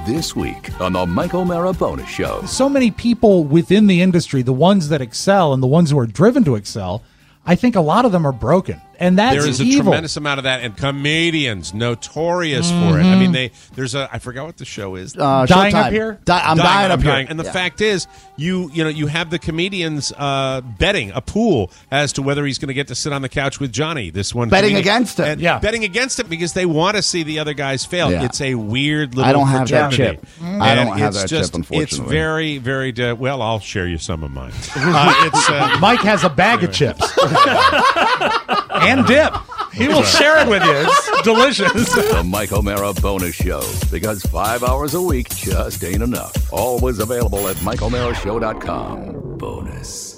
This week on the Mike O'Mara Bonus Show. So many people within the industry, the ones that excel and the ones who are driven to excel, I think a lot of them are broken. And that's there is a evil. tremendous amount of that, and comedians notorious for it. I mean, I forgot what the show is. Dying Up Here? I'm dying up here. And the fact is, you have the comedians betting a pool as to whether he's going to get to sit on the couch with Johnny. This one Betting against him. and betting against him because they want to see the other guys fail. Yeah. It's a weird little. I don't have that fraternity. chip. I don't have that just, chip, unfortunately. It's very, very. Well, I'll share you some of mine. Mike has a bag of chips and dip. He will share it with you. It's delicious. The Mike O'Mara Bonus Show, because 5 hours a week just ain't enough. Always available at MikeO'MaraShow.com. Bonus.